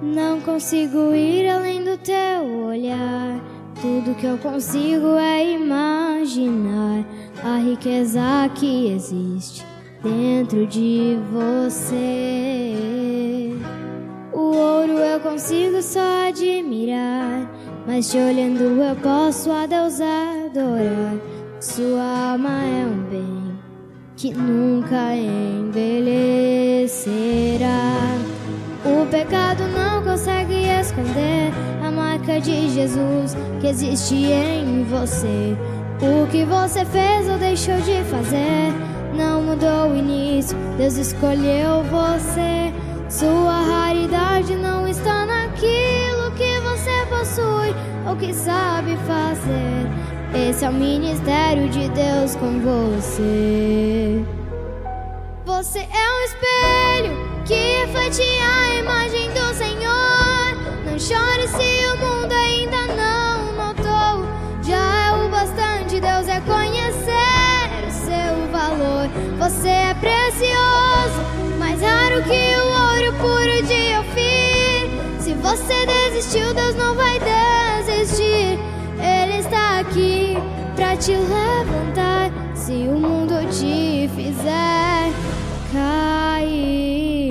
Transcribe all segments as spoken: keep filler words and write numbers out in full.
Não consigo ir além do teu olhar. Tudo que eu consigo é imaginar a riqueza que existe dentro de você. O ouro eu consigo só admirar, mas te olhando eu posso a Deus adorar. Sua alma é um bem que nunca envelhecerá. O pecado não consegue esconder a marca de Jesus que existe em você. O que você fez ou deixou de fazer não mudou o início, Deus escolheu você. Sua raridade não está naquilo que você possui ou que sabe fazer. Esse é o ministério de Deus com você. Você é um espelho que reflete a imagem do Senhor. Não chore se o mundo ainda não notou. Já é o bastante Deus reconhecer o seu valor. Você é precioso, mais raro que o ouro puro de Ofir. Se você desistiu, Deus não vai desistir. Ele está aqui pra te levantar se o mundo te fizer cair.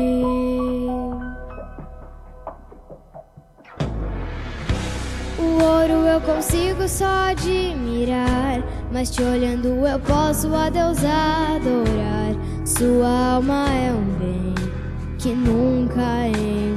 O ouro eu consigo só admirar, mas te olhando eu posso a Deus adorar. Sua alma é um bem que nunca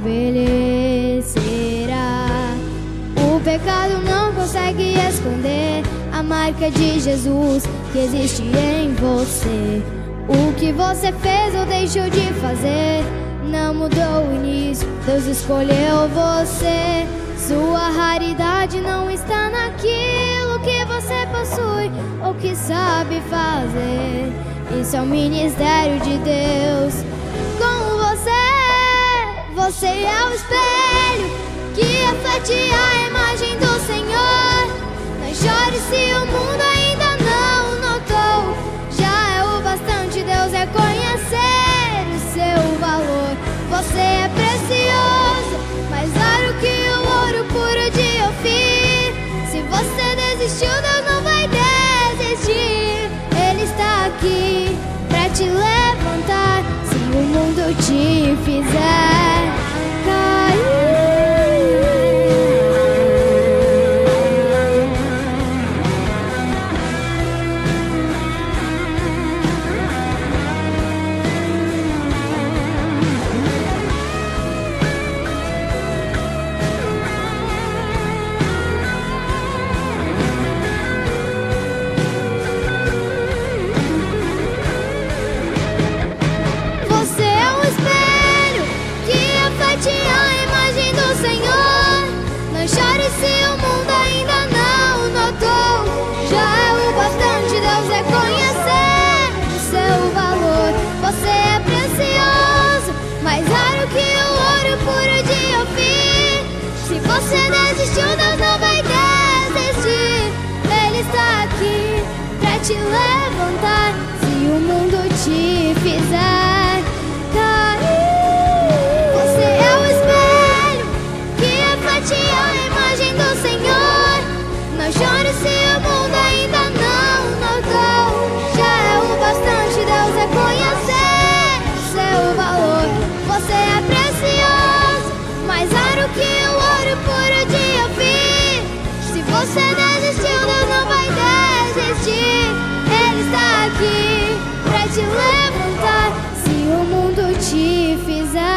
envelhecerá. O pecado não consegue esconder a marca de Jesus que existe em você. O que você fez ou deixou de fazer não mudou o início, Deus escolheu você. Sua raridade não está naquilo que você possui ou que sabe fazer. Isso é o ministério de Deus com você. Você é o espelho que reflete a imagem do Senhor. Não chore se o mundo ainda não notou. Já é o bastante Deus reconhecer o seu valor. Você é precioso, mais raro que o ouro puro de Ofir. Se você desistiu, Deus não vai desistir. Ele está aqui pra te levantar se o mundo te fizer cair. Chore se o mundo ainda não notou. Já é o bastante Deus reconhecer o seu valor. Você é precioso, mais raro que o ouro puro de Ofir. Se você desistiu, Deus não vai desistir. Ele está aqui pra te levantar se o mundo te fizer cair. Você é o espelho que reflete a imagem do Senhor. Não chore se o mundo ainda não notou. Já é o bastante Deus reconhecer o seu valor. Você é precioso, mais raro que o ouro puro de Ofir. Se você desistiu, Deus não vai desistir. Ele está aqui pra te levantar se o mundo te fizer